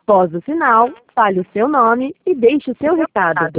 Após o sinal, fale o seu nome e deixe o seu recado.